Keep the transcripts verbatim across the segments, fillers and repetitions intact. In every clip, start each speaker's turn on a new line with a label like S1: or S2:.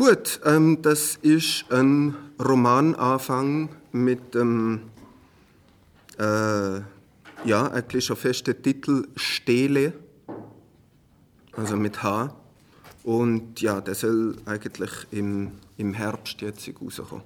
S1: Gut, ähm, das ist ein Romananfang mit dem, äh, ja, eigentlich schon festen Titel Stele, also mit H. Und ja, der soll eigentlich im, im Herbst jetzt rauskommen.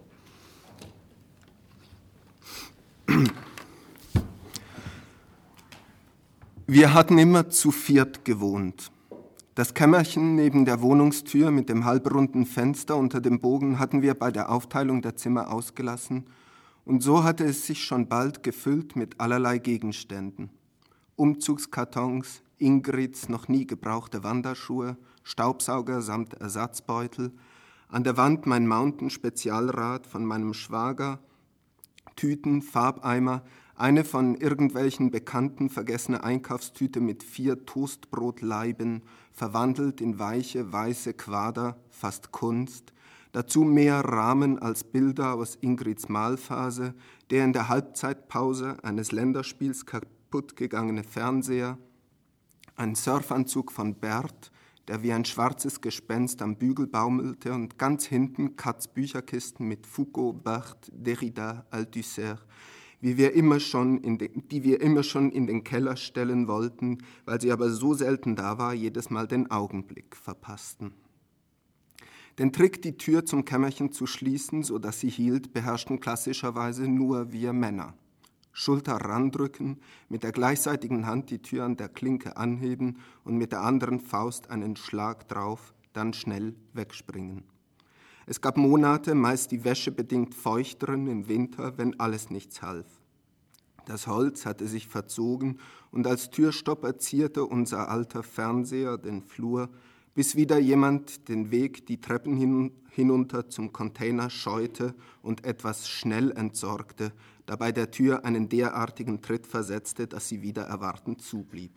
S1: Wir hatten immer zu viert gewohnt. Das Kämmerchen neben der Wohnungstür mit dem halbrunden Fenster unter dem Bogen hatten wir bei der Aufteilung der Zimmer ausgelassen, und so hatte es sich schon bald gefüllt mit allerlei Gegenständen. Umzugskartons, Ingrids noch nie gebrauchte Wanderschuhe, Staubsauger samt Ersatzbeutel, an der Wand mein Mountain-Spezialrad von meinem Schwager, Tüten, Farbeimer, eine von irgendwelchen Bekannten vergessene Einkaufstüte mit vier Toastbrotleiben, verwandelt in weiche, weiße Quader, fast Kunst, dazu mehr Rahmen als Bilder aus Ingrids Malphase, der in der Halbzeitpause eines Länderspiels kaputtgegangene Fernseher, ein Surfanzug von Bert, der wie ein schwarzes Gespenst am Bügel baumelte, und ganz hinten Katz Bücherkisten mit Foucault, Barthes, Derrida, Althusser, wie wir immer schon in den, die wir immer schon in den Keller stellen wollten, weil sie aber so selten da war, jedes Mal den Augenblick verpassten. Den Trick, die Tür zum Kämmerchen zu schließen, so dass sie hielt, beherrschten klassischerweise nur wir Männer. Schulter randrücken, mit der gleichseitigen Hand die Tür an der Klinke anheben und mit der anderen Faust einen Schlag drauf, dann schnell wegspringen. Es gab Monate, meist die Wäsche bedingt feuchteren im Winter, wenn alles nichts half. Das Holz hatte sich verzogen und als Türstopper zierte unser alter Fernseher den Flur, bis wieder jemand den Weg die Treppen hin, hinunter zum Container scheute und etwas schnell entsorgte, dabei der Tür einen derartigen Tritt versetzte, dass sie wieder erwartend zublieb.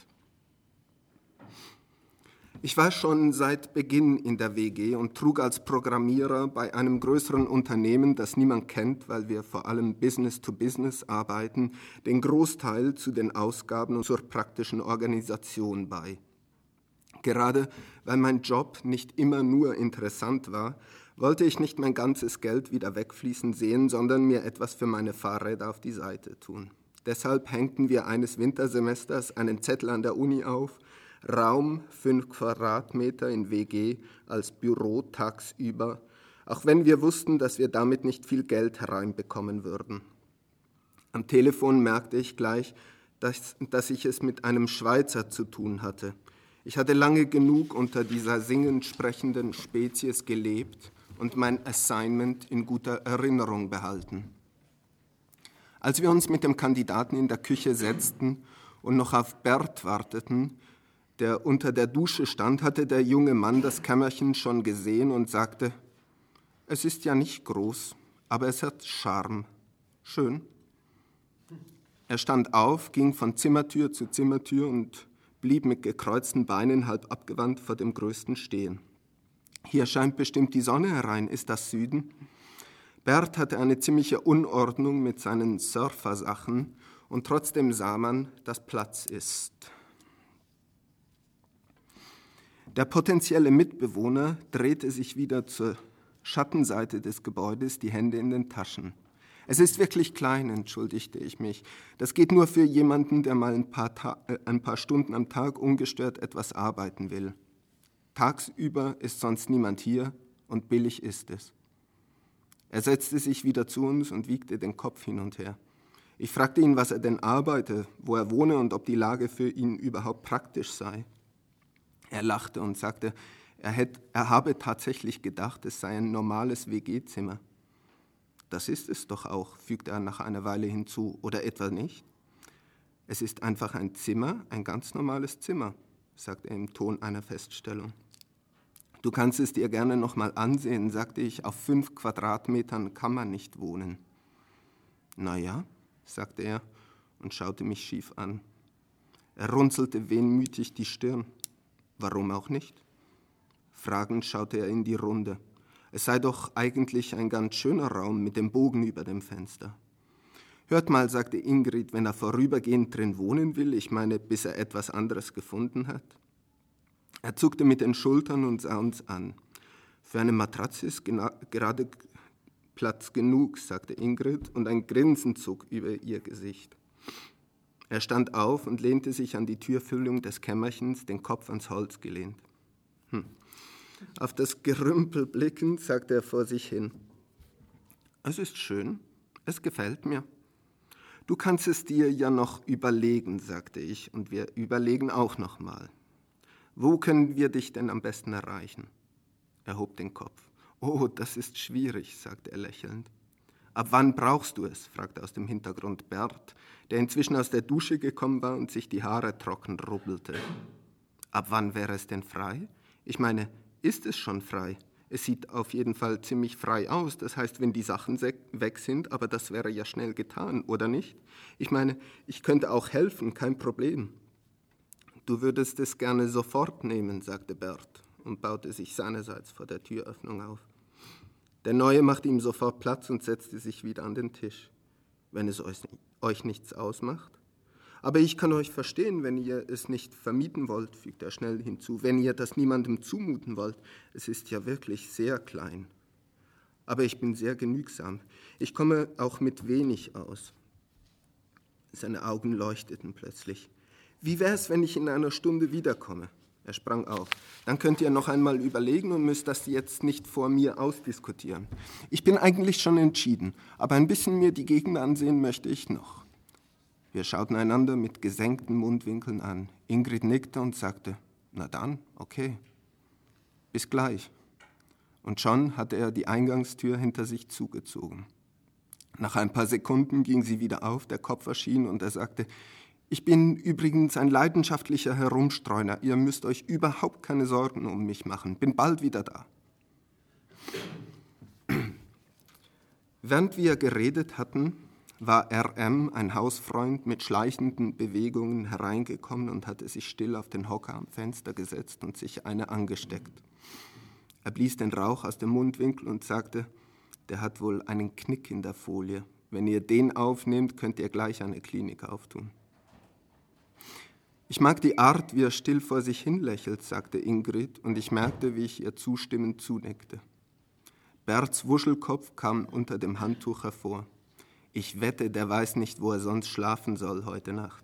S1: Ich war schon seit Beginn in der W G und trug als Programmierer bei einem größeren Unternehmen, das niemand kennt, weil wir vor allem Business to Business arbeiten, den Großteil zu den Ausgaben und zur praktischen Organisation bei. Gerade weil mein Job nicht immer nur interessant war, wollte ich nicht mein ganzes Geld wieder wegfließen sehen, sondern mir etwas für meine Fahrräder auf die Seite tun. Deshalb hängten wir eines Wintersemesters einen Zettel an der Uni auf: Raum fünf Quadratmeter in W G als Büro tagsüber, auch wenn wir wussten, dass wir damit nicht viel Geld hereinbekommen würden. Am Telefon merkte ich gleich, dass, dass ich es mit einem Schweizer zu tun hatte. Ich hatte lange genug unter dieser singend sprechenden Spezies gelebt und mein Assignment in guter Erinnerung behalten. Als wir uns mit dem Kandidaten in der Küche setzten und noch auf Bert warteten, der unter der Dusche stand, hatte der junge Mann das Kämmerchen schon gesehen und sagte: Es ist ja nicht groß, aber es hat Charme. Schön. Er stand auf, ging von Zimmertür zu Zimmertür und blieb mit gekreuzten Beinen halb abgewandt vor dem Größten stehen. Hier scheint bestimmt die Sonne herein, ist das Süden? Bert hatte eine ziemliche Unordnung mit seinen Surfersachen und trotzdem sah man, dass Platz ist. Der potenzielle Mitbewohner drehte sich wieder zur Schattenseite des Gebäudes, die Hände in den Taschen. Es ist wirklich klein, entschuldigte ich mich. Das geht nur für jemanden, der mal ein paar, Ta- äh, ein paar Stunden am Tag ungestört etwas arbeiten will. Tagsüber ist sonst niemand hier und billig ist es. Er setzte sich wieder zu uns und wiegte den Kopf hin und her. Ich fragte ihn, was er denn arbeite, wo er wohne und ob die Lage für ihn überhaupt praktisch sei. Er lachte und sagte, er, hätte, er habe tatsächlich gedacht, es sei ein normales W G-Zimmer. Das ist es doch auch, fügte er nach einer Weile hinzu, oder etwa nicht? Es ist einfach ein Zimmer, ein ganz normales Zimmer, sagte er im Ton einer Feststellung. Du kannst es dir gerne noch mal ansehen, sagte ich, auf fünf Quadratmetern kann man nicht wohnen. Na ja, sagte er und schaute mich schief an. Er runzelte wehmütig die Stirn. Warum auch nicht? Fragend schaute er in die Runde. Es sei doch eigentlich ein ganz schöner Raum mit dem Bogen über dem Fenster. Hört mal, sagte Ingrid, wenn er vorübergehend drin wohnen will, ich meine, bis er etwas anderes gefunden hat. Er zuckte mit den Schultern und sah uns an. Für eine Matratze ist gena- gerade Platz genug, sagte Ingrid, und ein Grinsen zog über ihr Gesicht. Er stand auf und lehnte sich an die Türfüllung des Kämmerchens, den Kopf ans Holz gelehnt. Hm. Auf das Gerümpel blickend, sagte er vor sich hin: Es ist schön, es gefällt mir. Du kannst es dir ja noch überlegen, sagte ich, und wir überlegen auch noch mal. Wo können wir dich denn am besten erreichen? Er hob den Kopf. Oh, das ist schwierig, sagte er lächelnd. Ab wann brauchst du es? Fragte aus dem Hintergrund Bert, der inzwischen aus der Dusche gekommen war und sich die Haare trocken rubbelte. Ab wann wäre es denn frei? Ich meine, ist es schon frei? Es sieht auf jeden Fall ziemlich frei aus, das heißt, wenn die Sachen weg sind, aber das wäre ja schnell getan, oder nicht? Ich meine, ich könnte auch helfen, kein Problem. Du würdest es gerne sofort nehmen, sagte Bert und baute sich seinerseits vor der Türöffnung auf. Der Neue machte ihm sofort Platz und setzte sich wieder an den Tisch. Wenn es euch nichts ausmacht. Aber ich kann euch verstehen, wenn ihr es nicht vermieten wollt, fügt er schnell hinzu, wenn ihr das niemandem zumuten wollt. Es ist ja wirklich sehr klein. Aber ich bin sehr genügsam. Ich komme auch mit wenig aus. Seine Augen leuchteten plötzlich. Wie wär's, wenn ich in einer Stunde wiederkomme? Er sprang auf. Dann könnt ihr noch einmal überlegen und müsst das jetzt nicht vor mir ausdiskutieren. Ich bin eigentlich schon entschieden, aber ein bisschen mir die Gegend ansehen möchte ich noch. Wir schauten einander mit gesenkten Mundwinkeln an. Ingrid nickte und sagte, na dann, okay, bis gleich. Und schon hatte er die Eingangstür hinter sich zugezogen. Nach ein paar Sekunden ging sie wieder auf, der Kopf erschien und er sagte, ich bin übrigens ein leidenschaftlicher Herumstreuner. Ihr müsst euch überhaupt keine Sorgen um mich machen. Bin bald wieder da. Während wir geredet hatten, war R M, ein Hausfreund, mit schleichenden Bewegungen hereingekommen und hatte sich still auf den Hocker am Fenster gesetzt und sich eine angesteckt. Er blies den Rauch aus dem Mundwinkel und sagte, der hat wohl einen Knick in der Folie. Wenn ihr den aufnehmt, könnt ihr gleich eine Klinik auftun. Ich mag die Art, wie er still vor sich hin lächelt, sagte Ingrid, und ich merkte, wie ich ihr zustimmend zunickte. Berts Wuschelkopf kam unter dem Handtuch hervor. Ich wette, der weiß nicht, wo er sonst schlafen soll heute Nacht.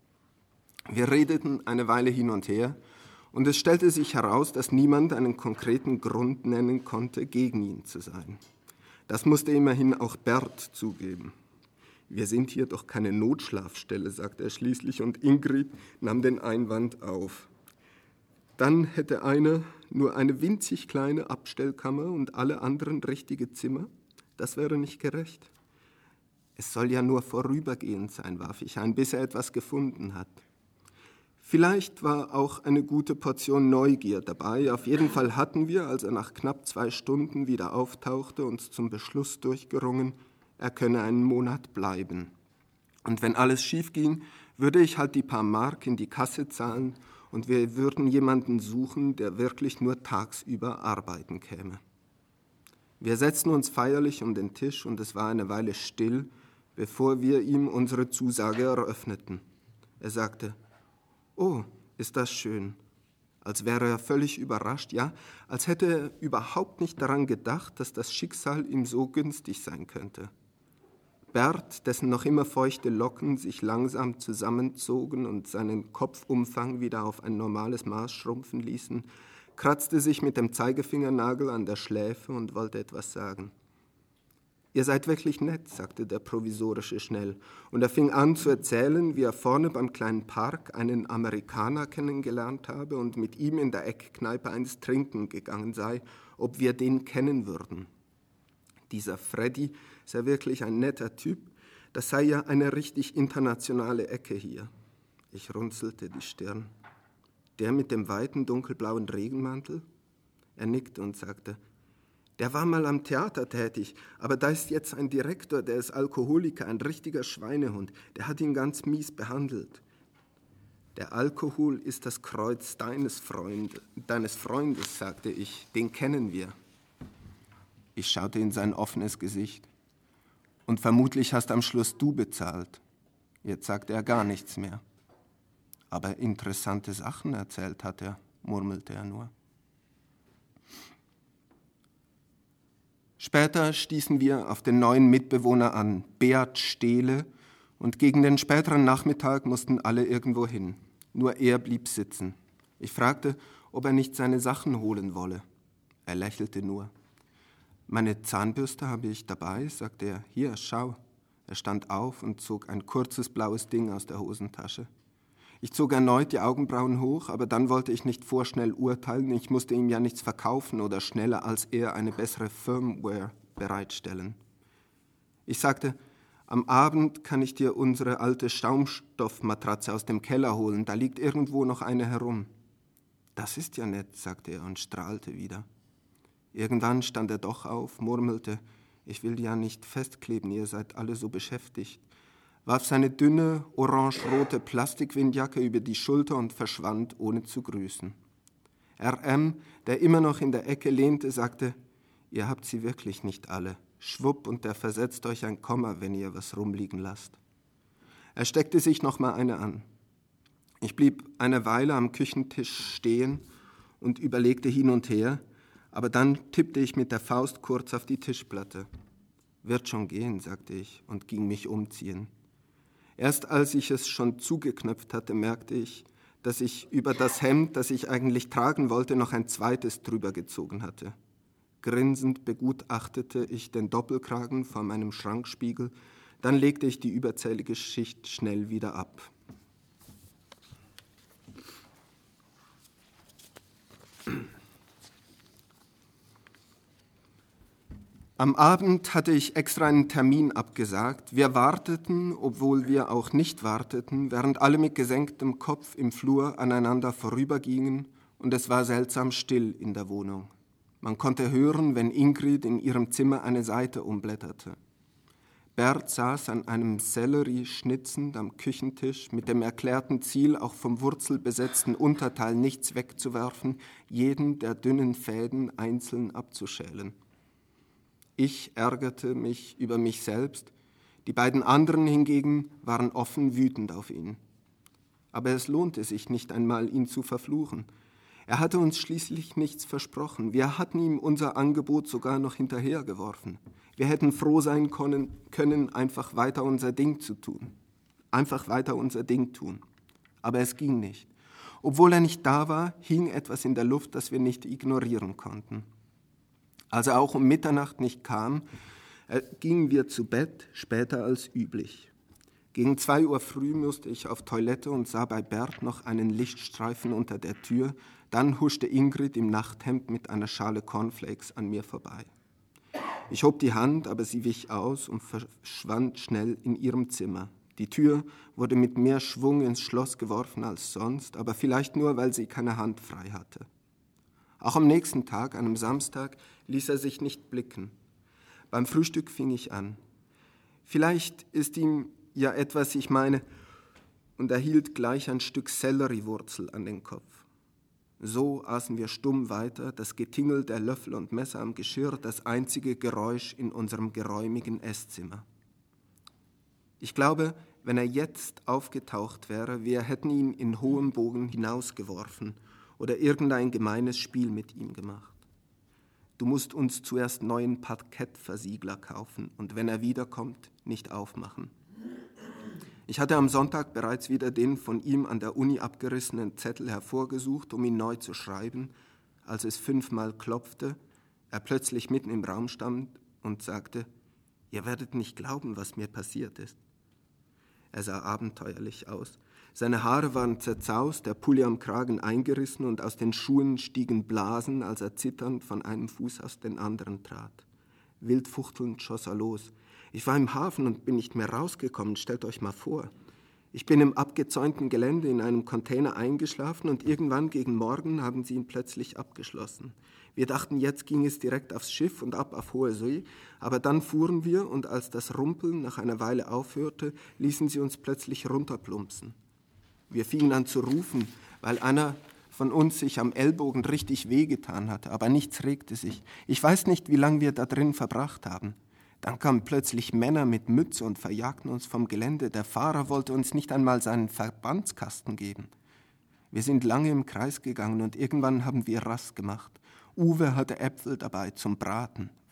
S1: Wir redeten eine Weile hin und her, und es stellte sich heraus, dass niemand einen konkreten Grund nennen konnte, gegen ihn zu sein. Das musste immerhin auch Bert zugeben. Wir sind hier doch keine Notschlafstelle, sagte er schließlich, und Ingrid nahm den Einwand auf. Dann hätte einer nur eine winzig kleine Abstellkammer und alle anderen richtige Zimmer. Das wäre nicht gerecht. Es soll ja nur vorübergehend sein, warf ich ein, bis er etwas gefunden hat. Vielleicht war auch eine gute Portion Neugier dabei. Auf jeden Fall hatten wir, als er nach knapp zwei Stunden wieder auftauchte, uns zum Beschluss durchgerungen, er könne einen Monat bleiben. Und wenn alles schief ging, würde ich halt die paar Mark in die Kasse zahlen und wir würden jemanden suchen, der wirklich nur tagsüber arbeiten käme. Wir setzten uns feierlich um den Tisch und es war eine Weile still, bevor wir ihm unsere Zusage eröffneten. Er sagte, oh, ist das schön. Als wäre er völlig überrascht, ja, als hätte er überhaupt nicht daran gedacht, dass das Schicksal ihm so günstig sein könnte. Bert, dessen noch immer feuchte Locken sich langsam zusammenzogen und seinen Kopfumfang wieder auf ein normales Maß schrumpfen ließen, kratzte sich mit dem Zeigefingernagel an der Schläfe und wollte etwas sagen. Ihr seid wirklich nett, sagte der Provisorische schnell, und er fing an zu erzählen, wie er vorne beim kleinen Park einen Amerikaner kennengelernt habe und mit ihm in der Eckkneipe eins trinken gegangen sei, ob wir den kennen würden. Dieser Freddy sei wirklich ein netter Typ, das sei ja eine richtig internationale Ecke hier. Ich runzelte die Stirn. Der mit dem weiten dunkelblauen Regenmantel? Er nickte und sagte, der war mal am Theater tätig, aber da ist jetzt ein Direktor, der ist Alkoholiker, ein richtiger Schweinehund. Der hat ihn ganz mies behandelt. Der Alkohol ist das Kreuz deines, Freund, deines Freundes, sagte ich. Den kennen wir. Ich schaute in sein offenes Gesicht. Und vermutlich hast am Schluss du bezahlt. Jetzt sagte er gar nichts mehr. Aber interessante Sachen erzählt hat er, murmelte er nur. Später stießen wir auf den neuen Mitbewohner an, Beat Stehle, und gegen den späteren Nachmittag mussten alle irgendwo hin. Nur er blieb sitzen. Ich fragte, ob er nicht seine Sachen holen wolle. Er lächelte nur. »Meine Zahnbürste habe ich dabei«, sagte er. »Hier, schau.« Er stand auf und zog ein kurzes blaues Ding aus der Hosentasche. Ich zog erneut die Augenbrauen hoch, aber dann wollte ich nicht vorschnell urteilen. Ich musste ihm ja nichts verkaufen oder schneller als er eine bessere Firmware bereitstellen. Ich sagte, am Abend kann ich dir unsere alte Schaumstoffmatratze aus dem Keller holen. Da liegt irgendwo noch eine herum. Das ist ja nett, sagte er und strahlte wieder. Irgendwann stand er doch auf, murmelte, ich will ja nicht festkleben, ihr seid alle so beschäftigt, warf seine dünne, orange-rote Plastikwindjacke über die Schulter und verschwand, ohne zu grüßen. R M, der immer noch in der Ecke lehnte, sagte, ihr habt sie wirklich nicht alle. Schwupp, und der versetzt euch ein Komma, wenn ihr was rumliegen lasst. Er steckte sich noch mal eine an. Ich blieb eine Weile am Küchentisch stehen und überlegte hin und her, aber dann tippte ich mit der Faust kurz auf die Tischplatte. Wird schon gehen, sagte ich und ging mich umziehen. Erst als ich es schon zugeknöpft hatte, merkte ich, dass ich über das Hemd, das ich eigentlich tragen wollte, noch ein zweites drüber gezogen hatte. Grinsend begutachtete ich den Doppelkragen vor meinem Schrankspiegel, dann legte ich die überzählige Schicht schnell wieder ab. Am Abend hatte ich extra einen Termin abgesagt. Wir warteten, obwohl wir auch nicht warteten, während alle mit gesenktem Kopf im Flur aneinander vorübergingen und es war seltsam still in der Wohnung. Man konnte hören, wenn Ingrid in ihrem Zimmer eine Seite umblätterte. Bert saß an einem Sellerie schnitzend am Küchentisch mit dem erklärten Ziel, auch vom wurzelbesetzten Unterteil nichts wegzuwerfen, jeden der dünnen Fäden einzeln abzuschälen. Ich ärgerte mich über mich selbst, die beiden anderen hingegen waren offen wütend auf ihn. Aber es lohnte sich nicht einmal, ihn zu verfluchen. Er hatte uns schließlich nichts versprochen. Wir hatten ihm unser Angebot sogar noch hinterhergeworfen. Wir hätten froh sein können, einfach weiter unser Ding zu tun. Einfach weiter unser Ding tun. Aber es ging nicht. Obwohl er nicht da war, hing etwas in der Luft, das wir nicht ignorieren konnten. Als er auch um Mitternacht nicht kam, gingen wir zu Bett, später als üblich. Gegen zwei Uhr früh musste ich auf Toilette und sah bei Bert noch einen Lichtstreifen unter der Tür. Dann huschte Ingrid im Nachthemd mit einer Schale Cornflakes an mir vorbei. Ich hob die Hand, aber sie wich aus und verschwand schnell in ihrem Zimmer. Die Tür wurde mit mehr Schwung ins Schloss geworfen als sonst, aber vielleicht nur, weil sie keine Hand frei hatte. Auch am nächsten Tag, einem Samstag, ließ er sich nicht blicken. Beim Frühstück fing ich an. Vielleicht ist ihm ja etwas, ich meine, und er hielt gleich ein Stück Selleriewurzel an den Kopf. So aßen wir stumm weiter, das Getingel der Löffel und Messer am Geschirr, das einzige Geräusch in unserem geräumigen Esszimmer. Ich glaube, wenn er jetzt aufgetaucht wäre, wir hätten ihn in hohem Bogen hinausgeworfen oder irgendein gemeines Spiel mit ihm gemacht. Du musst uns zuerst neuen Parkettversiegler kaufen und wenn er wiederkommt, nicht aufmachen. Ich hatte am Sonntag bereits wieder den von ihm an der Uni abgerissenen Zettel hervorgesucht, um ihn neu zu schreiben, als es fünfmal klopfte, er plötzlich mitten im Raum stand und sagte, ihr werdet nicht glauben, was mir passiert ist. Er sah abenteuerlich aus. Seine Haare waren zerzaust, der Pulli am Kragen eingerissen und aus den Schuhen stiegen Blasen, als er zitternd von einem Fuß aus den anderen trat. Wild fuchtelnd schoss er los. Ich war im Hafen und bin nicht mehr rausgekommen, stellt euch mal vor. Ich bin im abgezäunten Gelände in einem Container eingeschlafen und irgendwann gegen Morgen haben sie ihn plötzlich abgeschlossen. Wir dachten, jetzt ging es direkt aufs Schiff und ab auf hohe See, aber dann fuhren wir und als das Rumpeln nach einer Weile aufhörte, ließen sie uns plötzlich runterplumpsen. Wir fingen an zu rufen, weil einer von uns sich am Ellbogen richtig wehgetan hatte, aber nichts regte sich. Ich weiß nicht, wie lange wir da drin verbracht haben. Dann kamen plötzlich Männer mit Mütze und verjagten uns vom Gelände. Der Fahrer wollte uns nicht einmal seinen Verbandskasten geben. Wir sind lange im Kreis gegangen und irgendwann haben wir Rast gemacht. Uwe hatte Äpfel dabei zum Braten.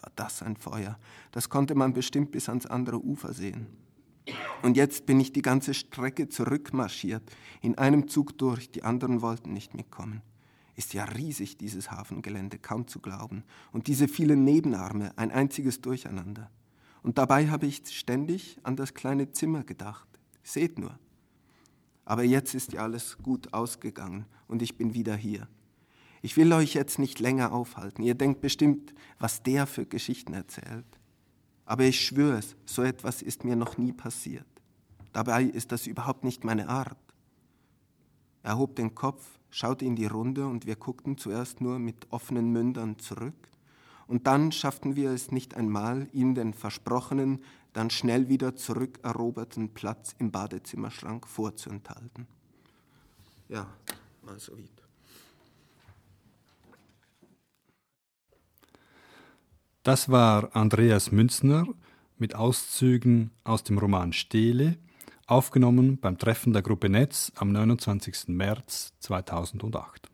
S1: war das ein Feuer. Das konnte man bestimmt bis ans andere Ufer sehen. Und jetzt bin ich die ganze Strecke zurückmarschiert, in einem Zug durch, die anderen wollten nicht mitkommen. Ist ja riesig, dieses Hafengelände, kaum zu glauben. Und diese vielen Nebenarme, ein einziges Durcheinander. Und dabei habe ich ständig an das kleine Zimmer gedacht. Seht nur. Aber jetzt ist ja alles gut ausgegangen und ich bin wieder hier. Ich will euch jetzt nicht länger aufhalten. Ihr denkt bestimmt, was der für Geschichten erzählt. Aber ich schwöre es, so etwas ist mir noch nie passiert. Dabei ist das überhaupt nicht meine Art. Er hob den Kopf, schaute in die Runde und wir guckten zuerst nur mit offenen Mündern zurück. Und dann schafften wir es nicht einmal, ihm den versprochenen, dann schnell wieder zurückeroberten Platz im Badezimmerschrank vorzuenthalten. Ja, mal so weit.
S2: Das war Andreas Münzner mit Auszügen aus dem Roman Stele, aufgenommen beim Treffen der Gruppe Netz am neunundzwanzigsten März zweitausendacht.